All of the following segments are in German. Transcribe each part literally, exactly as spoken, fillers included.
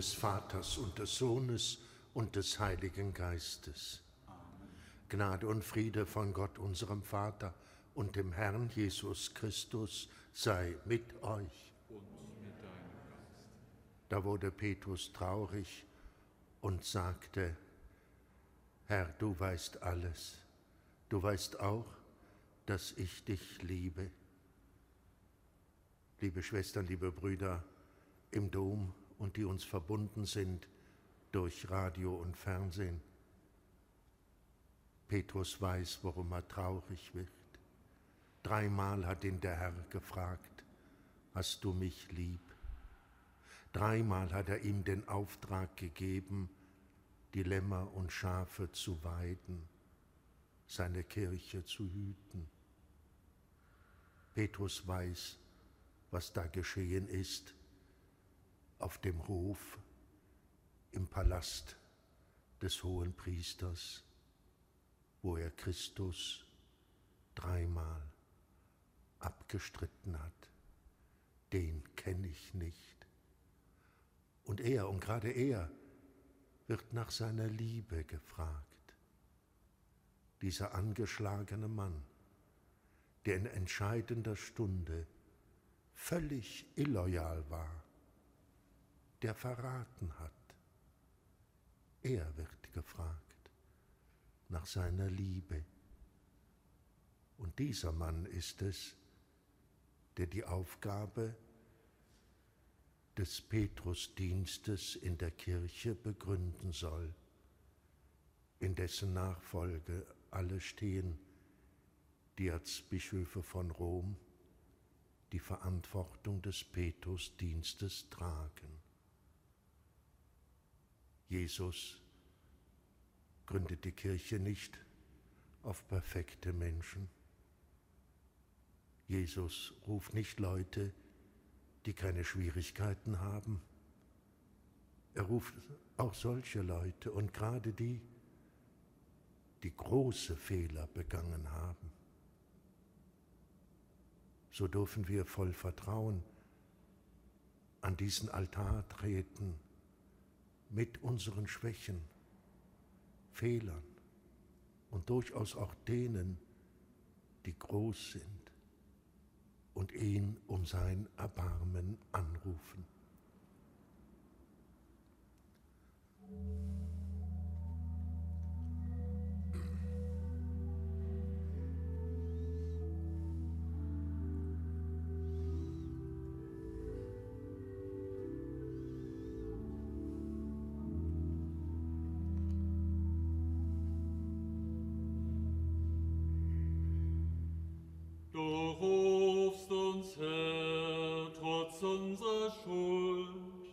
des Vaters und des Sohnes und des Heiligen Geistes. Amen. Gnade und Friede von Gott, unserem Vater und dem Herrn Jesus Christus sei mit euch. Und mit deinem Geist. Da wurde Petrus traurig und sagte: Herr, du weißt alles. Du weißt auch, dass ich dich liebe. Liebe Schwestern, liebe Brüder im Dom und die uns verbunden sind durch Radio und Fernsehen. Petrus weiß, warum er traurig wird. Dreimal hat ihn der Herr gefragt: Hast du mich lieb? Dreimal hat er ihm den Auftrag gegeben, die Lämmer und Schafe zu weiden, seine Kirche zu hüten. Petrus weiß, was da geschehen ist, auf dem Hof, im Palast des Hohenpriesters, wo er Christus dreimal abgestritten hat. Den kenne ich nicht. Und er, und gerade er, wird nach seiner Liebe gefragt. Dieser angeschlagene Mann, der in entscheidender Stunde völlig illoyal war, der verraten hat. Er wird gefragt nach seiner Liebe. Und dieser Mann ist es, der die Aufgabe des Petrusdienstes in der Kirche begründen soll, in dessen Nachfolge alle stehen, die Erzbischöfe von Rom die Verantwortung des Petrusdienstes tragen. Jesus gründet die Kirche nicht auf perfekte Menschen. Jesus ruft nicht Leute, die keine Schwierigkeiten haben. Er ruft auch solche Leute und gerade die, die große Fehler begangen haben. So dürfen wir voll Vertrauen an diesen Altar treten mit unseren Schwächen, Fehlern und durchaus auch denen, die groß sind, und ihn um sein Erbarmen anrufen. Du rufst uns, Herr, trotz unserer Schuld.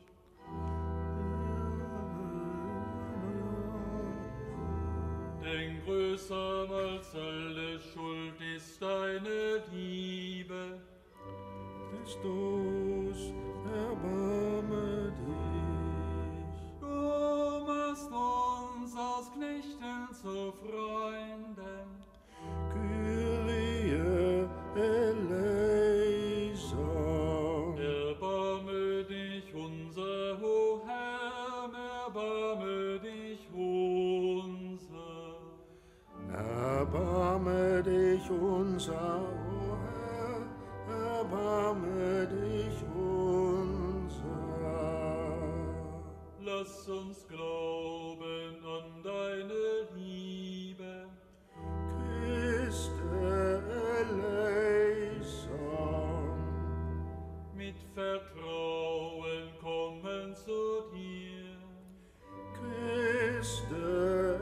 Denn größer als alle Schuld ist deine Liebe. Christus, erbarme dich. Du machst uns aus Knechten zu Freunden. Kyrie eleison. Erbarme dich, unser O Herr, erbarme dich, unser. Erbarme dich, unser O Herr, erbarme dich, unser. Lass uns glauben an deine Liebe. Christe eleison. Mit Vertrauen kommen zu dir. Christe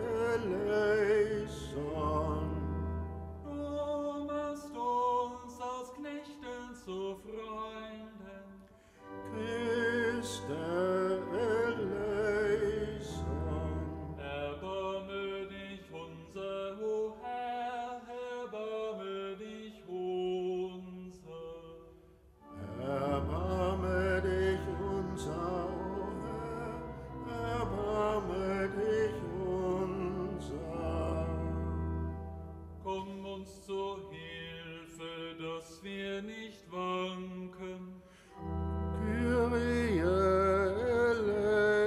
eleison. Du machst uns aus Knechten zu Freunden. Christe eleison. Erbarme dich, unser O Herr, erbarme dich, unser. Erbarme dich, unser O Herr, erbarme dich, unser. Komm uns zur Hilfe, dass wir nicht wanken. Kyrie eleison.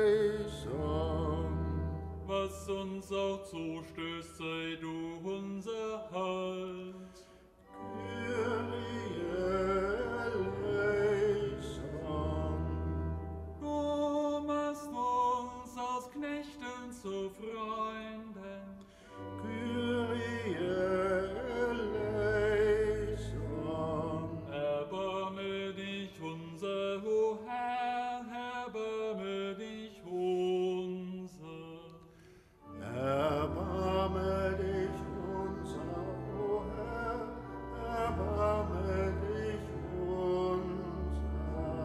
zustößt, sei du unser Halt. Kyrie eleison. Du machst uns aus Knechten zu Freunden. Kyrie eleison. Erbarme dich, unser O Herr, erbarme dich, unser. Erbarme dich, unser O Herr, erbarme dich, unser.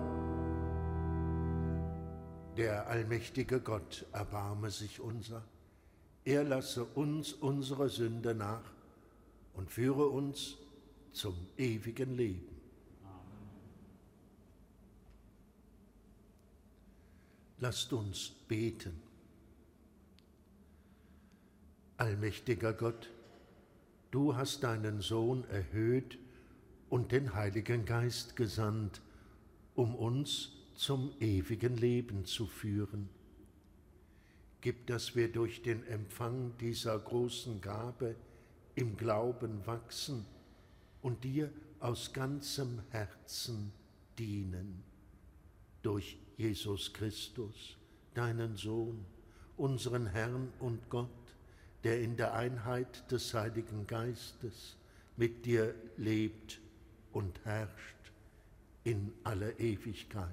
Der allmächtige Gott erbarme sich unser. Er lasse uns unsere Sünde nach und führe uns zum ewigen Leben. Amen. Lasst uns beten. Allmächtiger Gott, du hast deinen Sohn erhöht und den Heiligen Geist gesandt, um uns zum ewigen Leben zu führen. Gib, dass wir durch den Empfang dieser großen Gabe im Glauben wachsen und dir aus ganzem Herzen dienen. Durch Jesus Christus, deinen Sohn, unseren Herrn und Gott, der in der Einheit des Heiligen Geistes mit dir lebt und herrscht in aller Ewigkeit.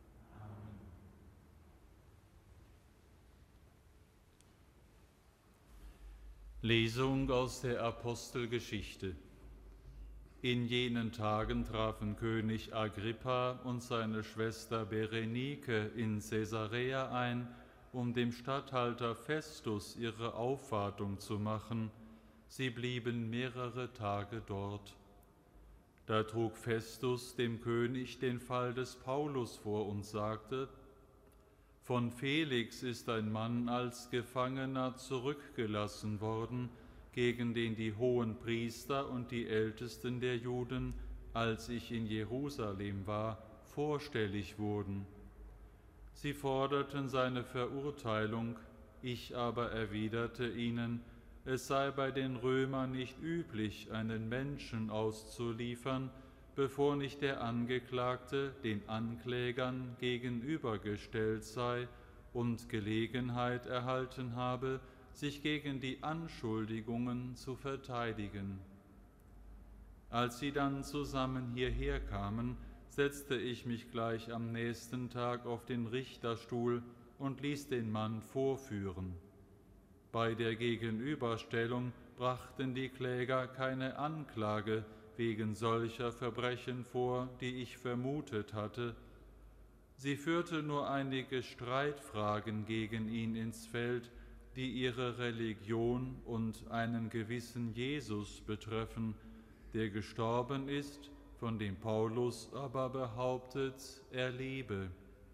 Lesung aus der Apostelgeschichte. In jenen Tagen trafen König Agrippa und seine Schwester Berenike in Caesarea ein, um dem Statthalter Festus ihre Aufwartung zu machen. Sie blieben mehrere Tage dort. Da trug Festus dem König den Fall des Paulus vor und sagte: Von Felix ist ein Mann als Gefangener zurückgelassen worden, gegen den die hohen Priester und die Ältesten der Juden, als ich in Jerusalem war, vorstellig wurden. Sie forderten seine Verurteilung, ich aber erwiderte ihnen, es sei bei den Römern nicht üblich, einen Menschen auszuliefern, bevor nicht der Angeklagte den Anklägern gegenübergestellt sei und Gelegenheit erhalten habe, sich gegen die Anschuldigungen zu verteidigen. Als sie dann zusammen hierher kamen, setzte ich mich gleich am nächsten Tag auf den Richterstuhl und ließ den Mann vorführen. Bei der Gegenüberstellung brachten die Kläger keine Anklage wegen solcher Verbrechen vor, die ich vermutet hatte. Sie führte nur einige Streitfragen gegen ihn ins Feld, die ihre Religion und einen gewissen Jesus betreffen, der gestorben ist, von dem Paulus aber behauptet, er lebe.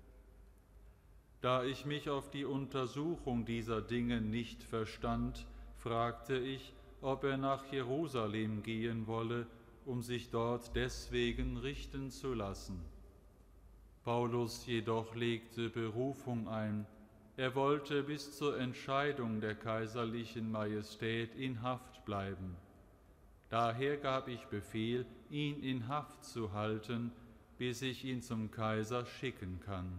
Da ich mich auf die Untersuchung dieser Dinge nicht verstand, fragte ich, ob er nach Jerusalem gehen wolle, um sich dort deswegen richten zu lassen. Paulus jedoch legte Berufung ein. Er wollte bis zur Entscheidung der kaiserlichen Majestät in Haft bleiben. Daher gab ich Befehl, ihn in Haft zu halten, bis ich ihn zum Kaiser schicken kann.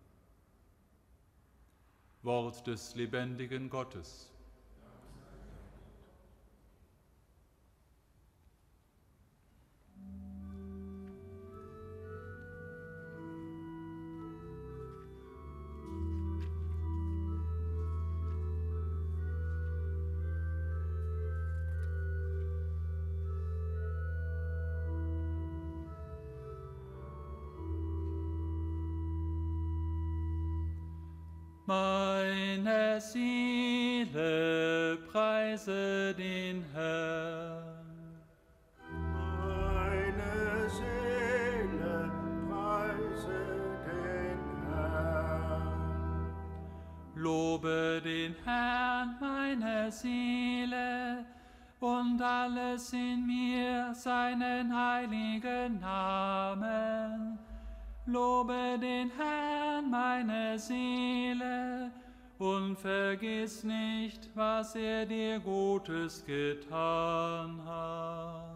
Wort des lebendigen Gottes. Meine Seele preise den Herrn. Meine Seele preise den Herrn. Lobe den Herrn, meine Seele, und alles in mir seinen heiligen Namen. Lobe den Herrn, meine Seele, und vergiss nicht, was er dir Gutes getan hat.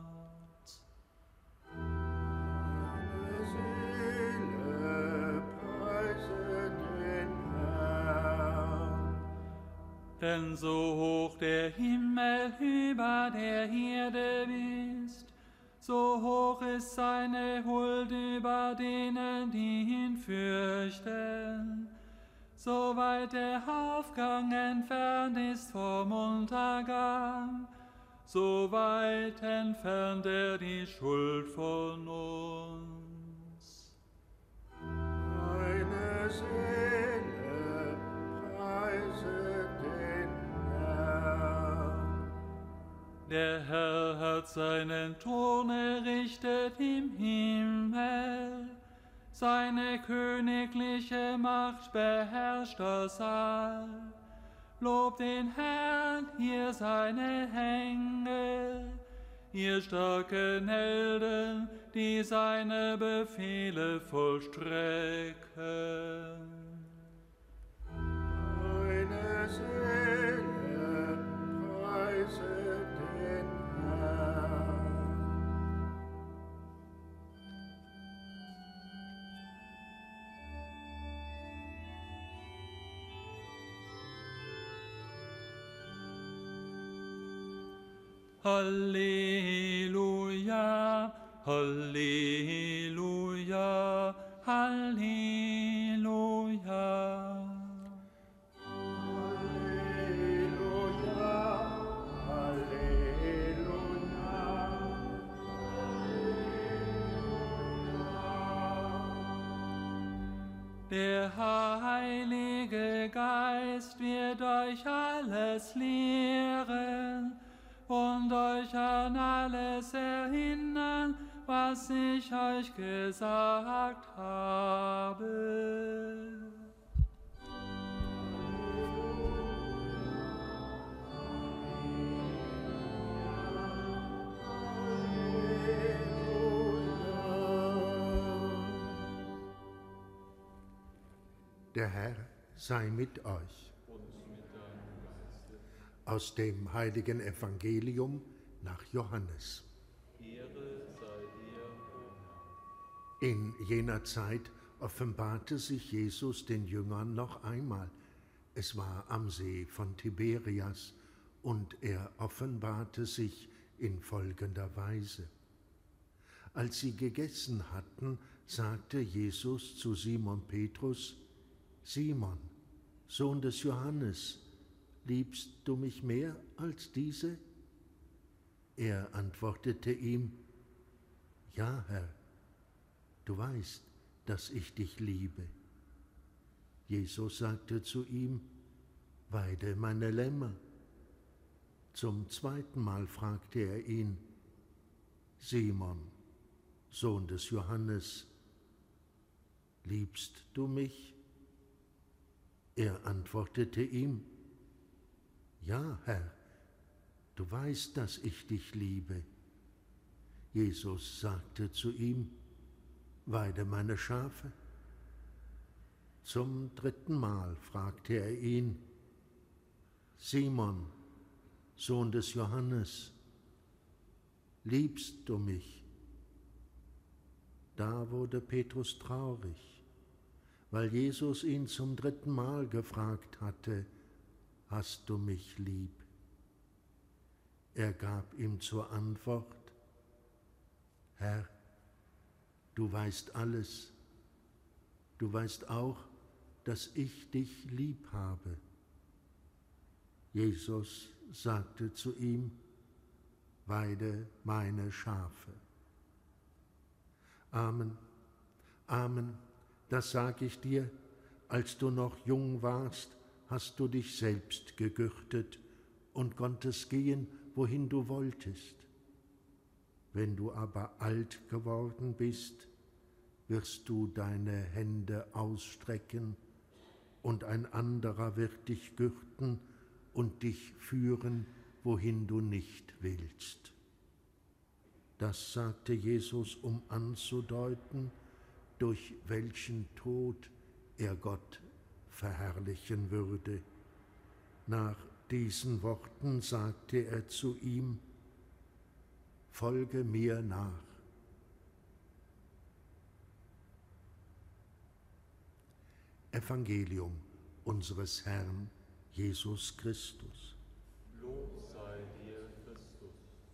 Meine Seele preise den Herrn. Denn so hoch der Himmel über der Erde ist, so hoch ist seine Huld über denen, die ihn fürchten. So weit der Aufgang entfernt ist vom Untergang, so weit entfernt er die Schuld von uns. Meine Seele preise den Herrn. Der Herr hat seinen Thron errichtet im Himmel, seine königliche Macht beherrscht das All. Lobt den Herrn, ihr seine Engel, ihr starken Helden, die seine Befehle vollstrecken. Meine Seele preise den Herrn. Halleluja, Halleluja, Halleluja. Der Heilige Geist wird euch alles lehren und euch an alles erinnern, was ich euch gesagt habe. Der Herr sei mit euch. Aus dem heiligen Evangelium nach Johannes. Ehre sei dir, o Herr. In jener Zeit offenbarte sich Jesus den Jüngern noch einmal. Es war am See von Tiberias, und er offenbarte sich in folgender Weise. Als sie gegessen hatten, sagte Jesus zu Simon Petrus: Simon, Sohn des Johannes, liebst du mich mehr als diese? Er antwortete ihm: Ja, Herr, du weißt, dass ich dich liebe. Jesus sagte zu ihm: Weide meine Lämmer. Zum zweiten Mal fragte er ihn: Simon, Sohn des Johannes, liebst du mich? Er antwortete ihm: Ja, Herr, du weißt, dass ich dich liebe. Jesus sagte zu ihm: Weide meine Schafe. Zum dritten Mal fragte er ihn: Simon, Sohn des Johannes, liebst du mich? Da wurde Petrus traurig, weil Jesus ihn zum dritten Mal gefragt hatte: Hast du mich lieb? Er gab ihm zur Antwort: Herr, du weißt alles. Du weißt auch, dass ich dich lieb habe. Jesus sagte zu ihm: Weide meine Schafe. Amen, Amen, das sage ich dir, als du noch jung warst, hast du dich selbst gegürtet und konntest gehen, wohin du wolltest. Wenn du aber alt geworden bist, wirst du deine Hände ausstrecken, und ein anderer wird dich gürten und dich führen, wohin du nicht willst. Das sagte Jesus, um anzudeuten, durch welchen Tod er Gott verherrlichen würde. Nach diesen Worten sagte er zu ihm: Folge mir nach. Evangelium unseres Herrn Jesus Christus. Lob sei dir, Christus.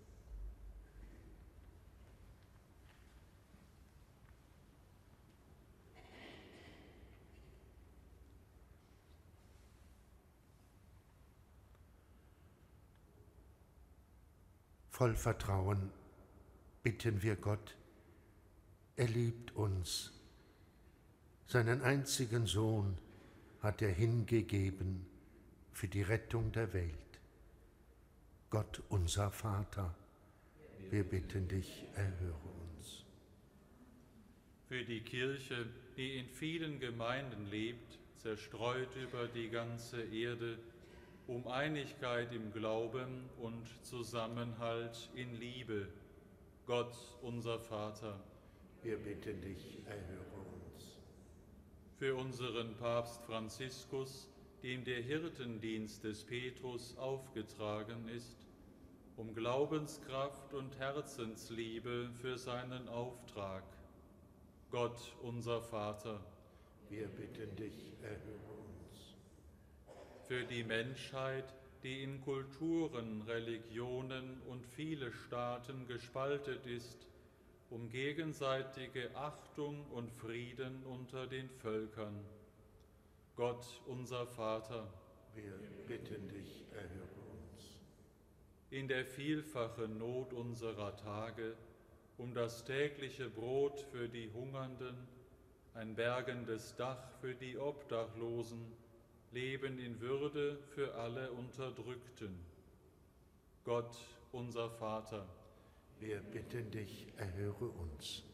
Voll Vertrauen bitten wir Gott, er liebt uns. Seinen einzigen Sohn hat er hingegeben für die Rettung der Welt. Gott, unser Vater, wir bitten dich, erhöre uns. Für die Kirche, die in vielen Gemeinden lebt, zerstreut über die ganze Erde, um Einigkeit im Glauben und Zusammenhalt in Liebe. Gott, unser Vater, wir bitten dich, erhöre uns. Für unseren Papst Franziskus, dem der Hirtendienst des Petrus aufgetragen ist, um Glaubenskraft und Herzensliebe für seinen Auftrag. Gott, unser Vater, wir bitten dich, erhöre uns. Für die Menschheit, die in Kulturen, Religionen und viele Staaten gespaltet ist, um gegenseitige Achtung und Frieden unter den Völkern. Gott, unser Vater, wir bitten dich, erhöre uns. In der vielfachen Not unserer Tage, um das tägliche Brot für die Hungernden, ein bergendes Dach für die Obdachlosen, Leben in Würde für alle Unterdrückten. Gott, unser Vater, wir bitten dich, erhöre uns.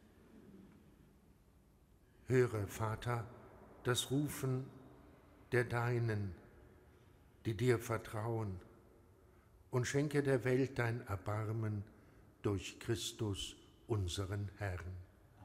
Höre, Vater, das Rufen der Deinen, die dir vertrauen, und schenke der Welt dein Erbarmen durch Christus, unseren Herrn.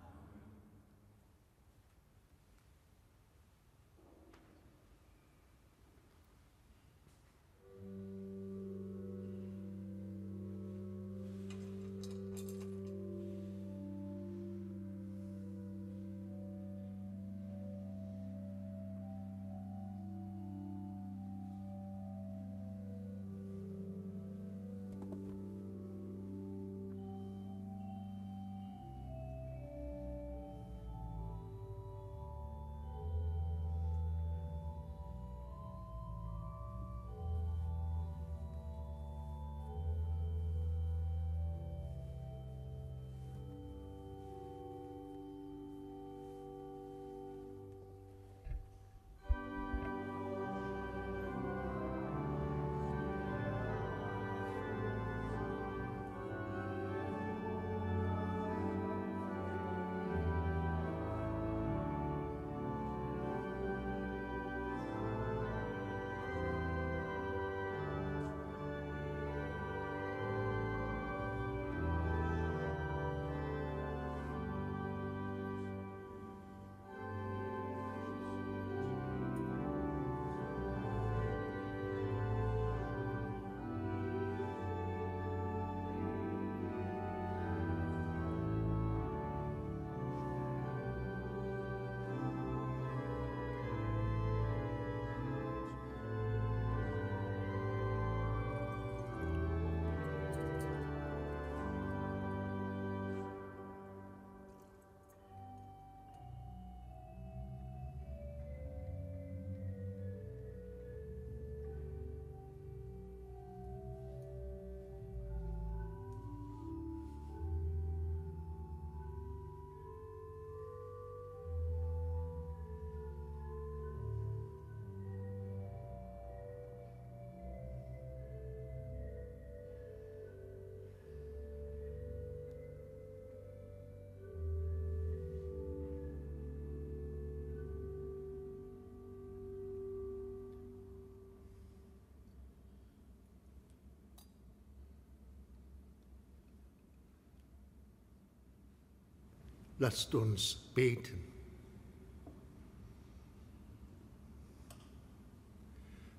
Lasst uns beten.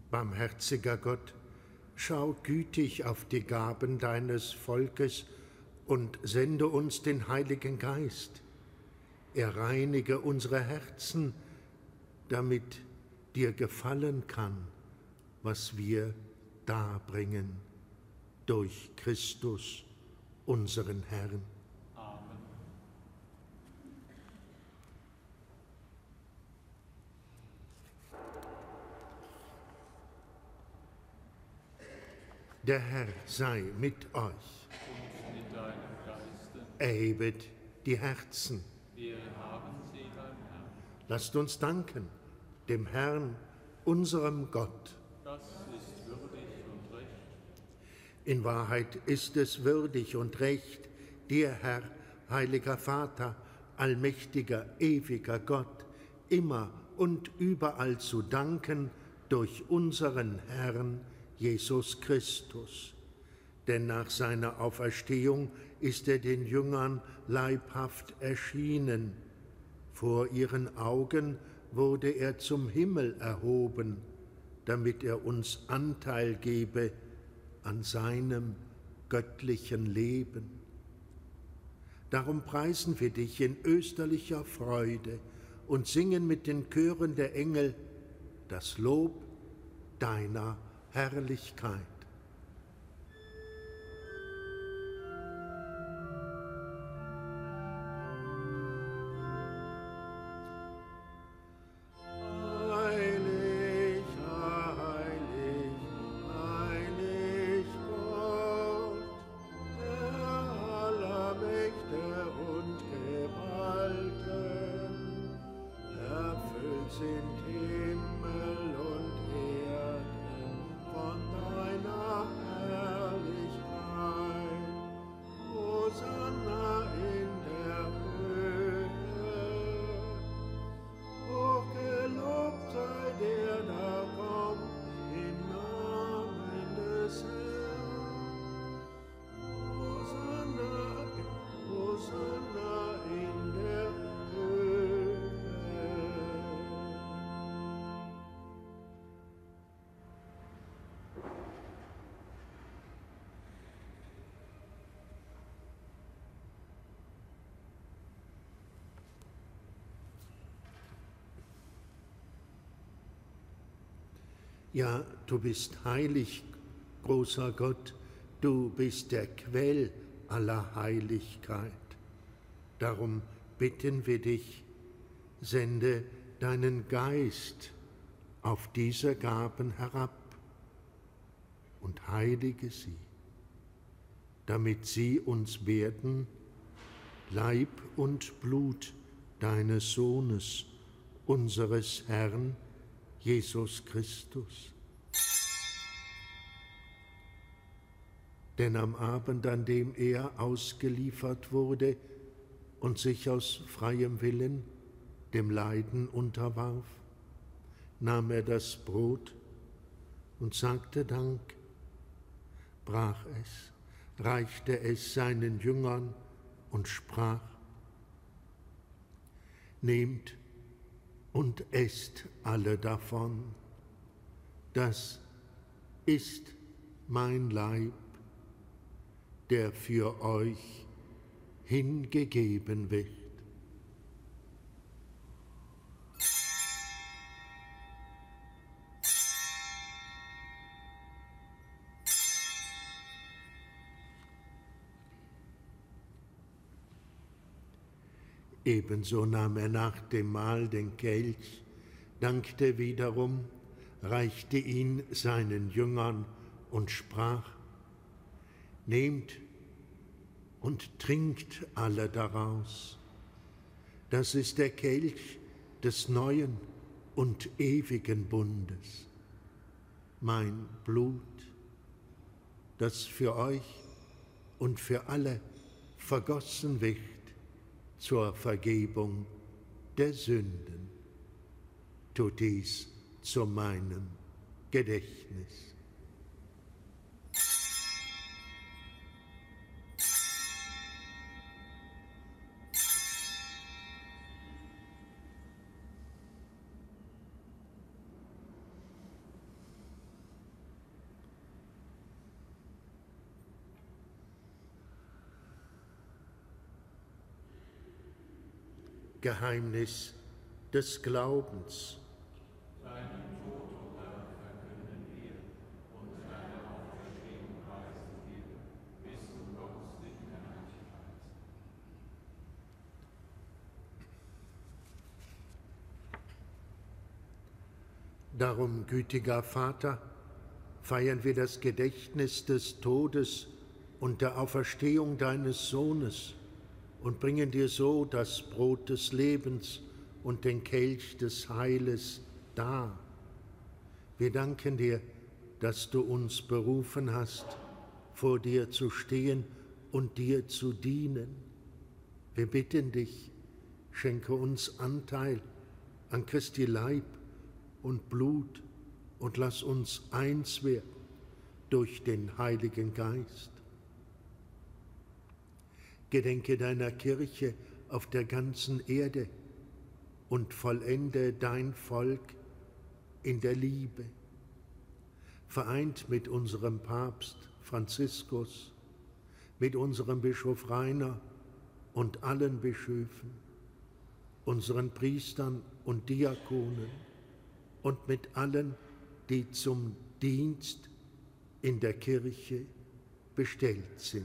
Barmherziger Gott, schau gütig auf die Gaben deines Volkes und sende uns den Heiligen Geist. Er reinige unsere Herzen, damit dir gefallen kann, was wir darbringen. Durch Christus, unseren Herrn. Amen. Der Herr sei mit euch. Und mit deinem Geiste. Erhebet die Herzen. Wir haben sie beim Herrn. Lasst uns danken dem Herrn, unserem Gott. Das ist würdig und recht. In Wahrheit ist es würdig und recht, dir, Herr, heiliger Vater, allmächtiger, ewiger Gott, immer und überall zu danken durch unseren Herrn Jesus Christus. Denn nach seiner Auferstehung ist er den Jüngern leibhaft erschienen. Vor ihren Augen wurde er zum Himmel erhoben, damit er uns Anteil gebe an seinem göttlichen Leben. Darum preisen wir dich in österlicher Freude und singen mit den Chören der Engel das Lob deiner Herrlichkeit. Ja, du bist heilig, großer Gott, du bist der Quell aller Heiligkeit. Darum bitten wir dich, sende deinen Geist auf diese Gaben herab und heilige sie, damit sie uns werden, Leib und Blut deines Sohnes, unseres Herrn, Jesus Christus. Denn am Abend, an dem er ausgeliefert wurde und sich aus freiem Willen dem Leiden unterwarf, nahm er das Brot und sagte Dank, brach es, reichte es seinen Jüngern und sprach: Nehmt und esst alle davon. Das ist mein Leib, der für euch hingegeben wird. Ebenso nahm er nach dem Mahl den Kelch, dankte wiederum, reichte ihn seinen Jüngern und sprach: Nehmt und trinkt alle daraus. Das ist der Kelch des neuen und ewigen Bundes, mein Blut, das für euch und für alle vergossen wird zur Vergebung der Sünden. Tut dies zu meinem Gedächtnis. Geheimnis des Glaubens. Deinen Tod, o Herr, verkünden wir, und deine Auferstehung preisen wir, bis du kommst in Herrlichkeit. Darum, gütiger Vater, feiern wir das Gedächtnis des Todes und der Auferstehung deines Sohnes und bringen dir so das Brot des Lebens und den Kelch des Heiles dar. Wir danken dir, dass du uns berufen hast, vor dir zu stehen und dir zu dienen. Wir bitten dich, schenke uns Anteil an Christi Leib und Blut und lass uns eins werden durch den Heiligen Geist. Gedenke deiner Kirche auf der ganzen Erde und vollende dein Volk in der Liebe. Vereint mit unserem Papst Franziskus, mit unserem Bischof Rainer und allen Bischöfen, unseren Priestern und Diakonen und mit allen, die zum Dienst in der Kirche bestellt sind.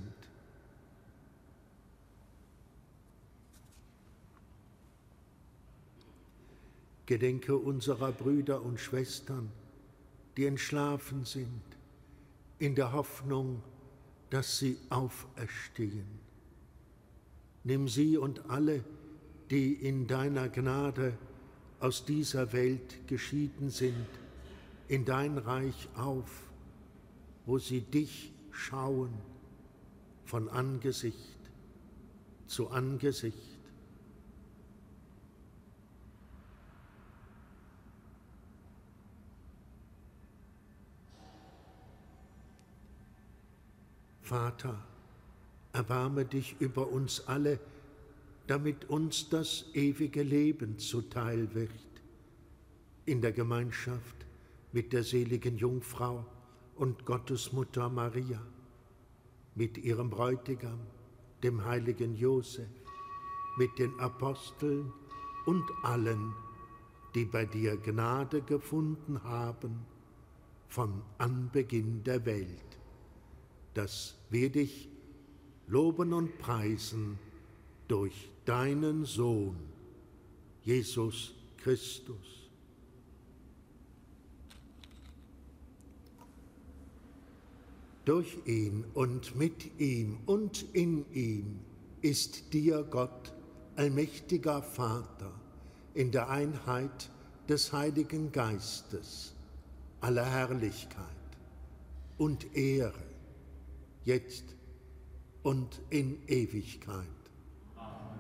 Gedenke unserer Brüder und Schwestern, die entschlafen sind, in der Hoffnung, dass sie auferstehen. Nimm sie und alle, die in deiner Gnade aus dieser Welt geschieden sind, in dein Reich auf, wo sie dich schauen, von Angesicht zu Angesicht. Vater, erbarme dich über uns alle, damit uns das ewige Leben zuteil wird, in der Gemeinschaft mit der seligen Jungfrau und Gottesmutter Maria, mit ihrem Bräutigam, dem heiligen Josef, mit den Aposteln und allen, die bei dir Gnade gefunden haben, von Anbeginn der Welt, dass wir dich loben und preisen durch deinen Sohn, Jesus Christus. Durch ihn und mit ihm und in ihm ist dir Gott, allmächtiger Vater, in der Einheit des Heiligen Geistes, alle Herrlichkeit und Ehre, jetzt und in Ewigkeit. Amen.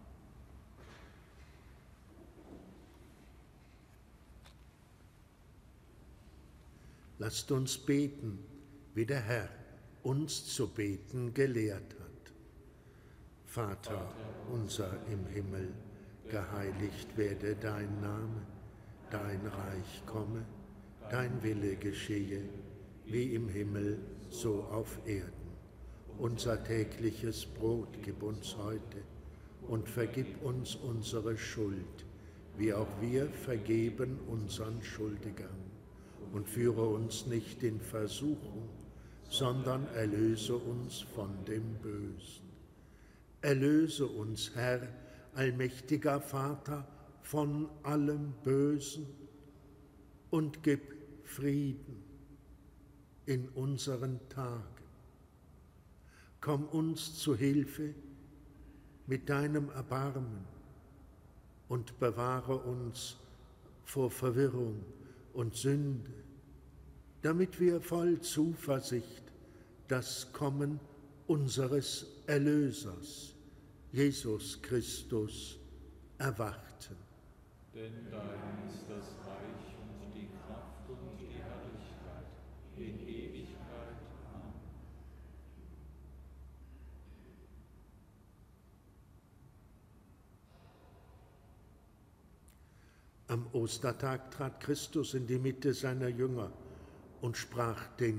Lasst uns beten, wie der Herr uns zu beten gelehrt hat. Vater unser im Himmel, geheiligt werde dein Name, dein Reich komme, dein Wille geschehe, wie im Himmel, so auf Erden. Unser tägliches Brot gib uns heute und vergib uns unsere Schuld, wie auch wir vergeben unseren Schuldigern. Und führe uns nicht in Versuchung, sondern erlöse uns von dem Bösen. Erlöse uns, Herr, allmächtiger Vater, von allem Bösen und gib Frieden in unseren Tagen. Komm uns zu Hilfe mit deinem Erbarmen und bewahre uns vor Verwirrung und Sünde, damit wir voll Zuversicht das Kommen unseres Erlösers, Jesus Christus, erwarten. Denn dein ist das Reich und die Kraft und die Herrlichkeit in Ewigkeit. Amen. Am Ostertag trat Christus in die Mitte seiner Jünger und sprach den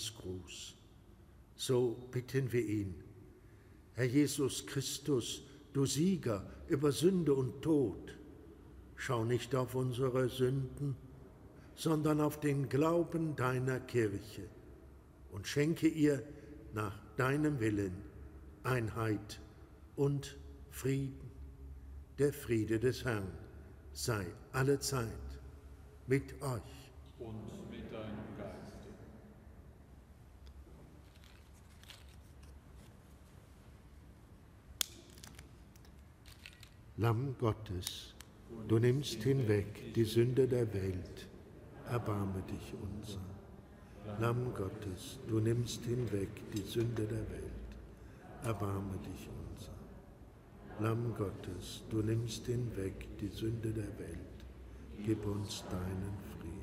Friedensgruß. So bitten wir ihn: Herr Jesus Christus, du Sieger über Sünde und Tod, schau nicht auf unsere Sünden, sondern auf den Glauben deiner Kirche und schenke ihr nach deinem Willen Einheit und Frieden. Der Friede des Herrn sei allezeit mit euch. Und mit deinem Geiste. Lamm Gottes, du nimmst hinweg die Sünde der Welt, erbarme dich unser. Lamm Gottes, du nimmst hinweg die Sünde der Welt, erbarme dich unser. Lamm Gottes, du nimmst hinweg die Sünde der Welt, gib uns deinen Frieden.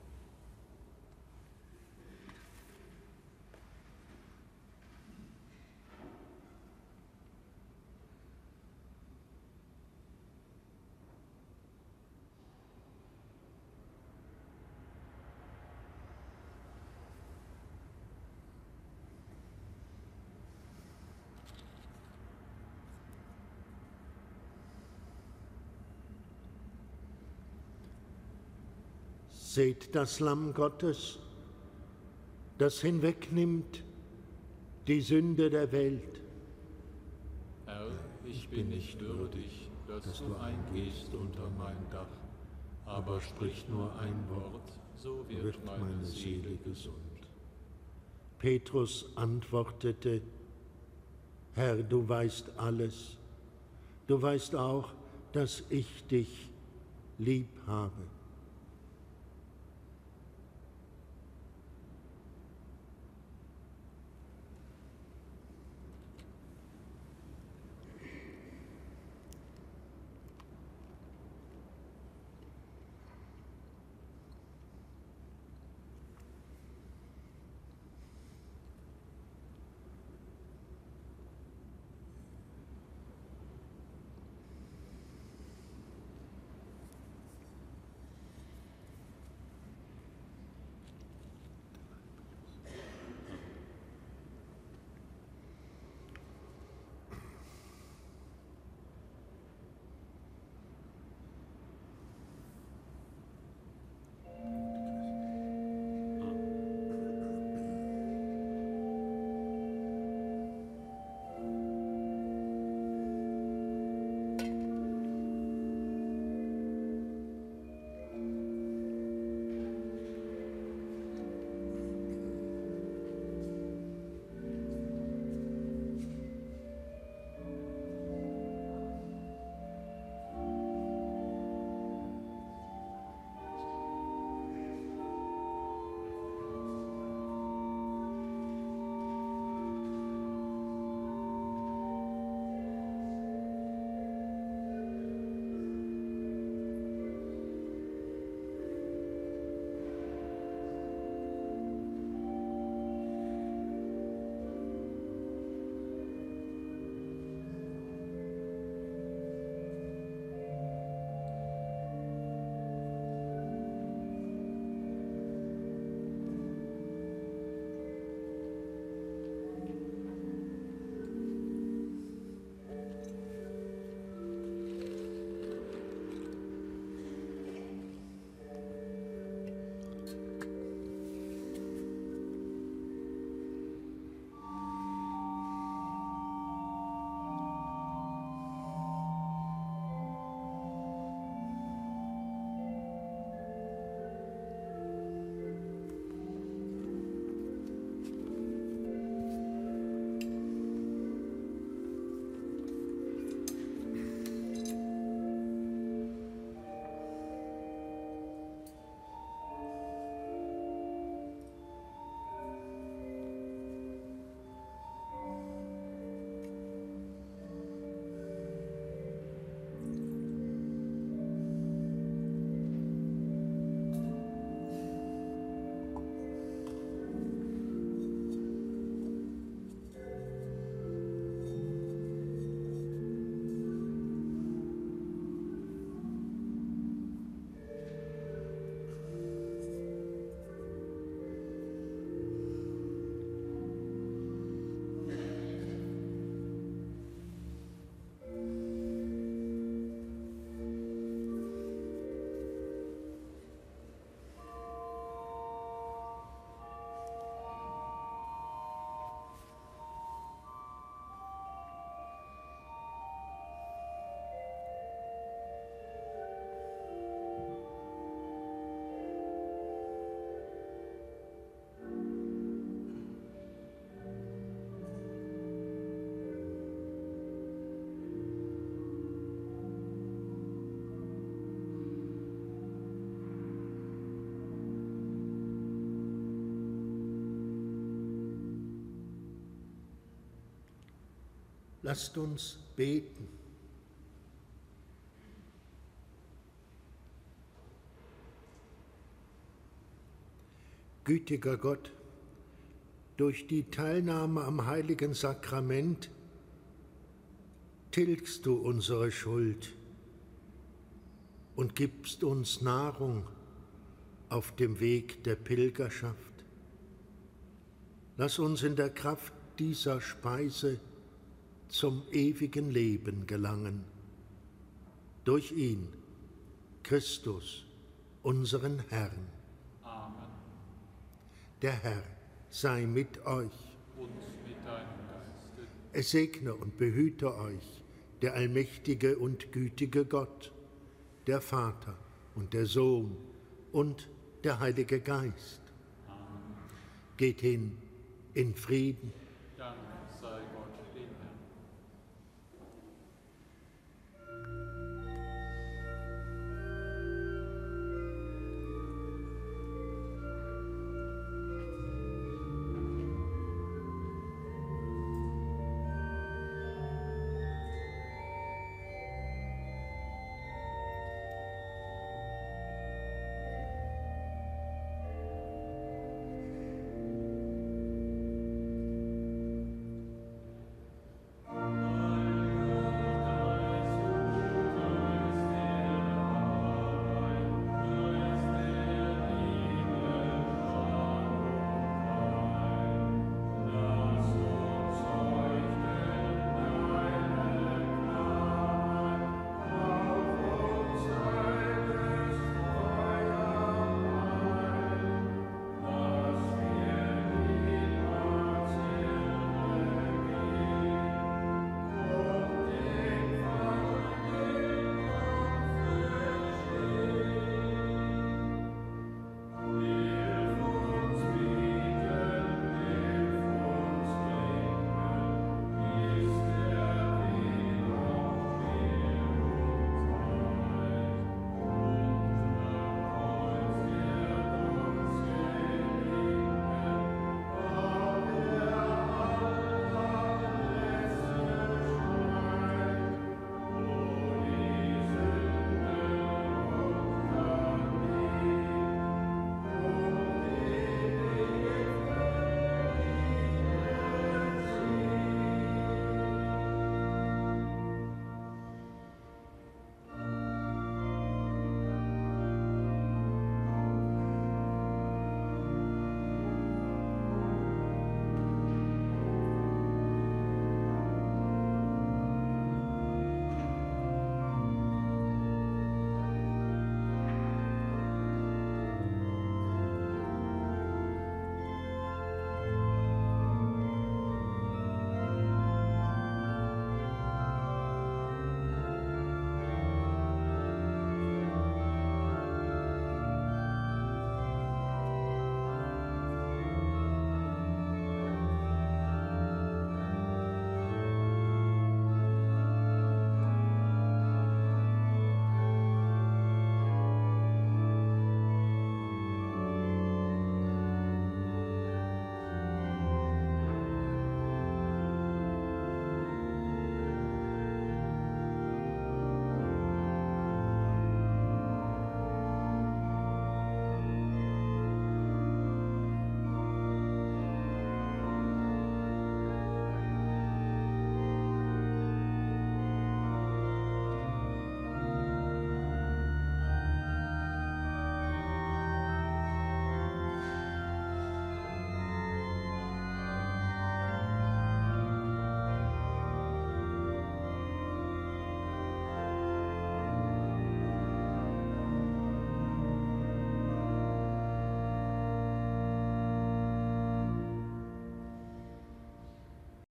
Seht das Lamm Gottes, das hinwegnimmt die Sünde der Welt. Herr, ich bin nicht würdig, dass du eingehst unter mein Dach, aber sprich nur ein Wort, so wird meine Seele gesund. Petrus antwortete, Herr, du weißt alles, du weißt auch, dass ich dich lieb habe. Lasst uns beten. Gütiger Gott, durch die Teilnahme am heiligen Sakrament tilgst du unsere Schuld und gibst uns Nahrung auf dem Weg der Pilgerschaft. Lass uns in der Kraft dieser Speise zum ewigen Leben gelangen. Durch ihn, Christus, unseren Herrn. Amen. Der Herr sei mit euch. Und mit deinem Geiste. Es segne und behüte euch der allmächtige und gütige Gott, der Vater und der Sohn und der Heilige Geist. Amen. Geht hin in Frieden.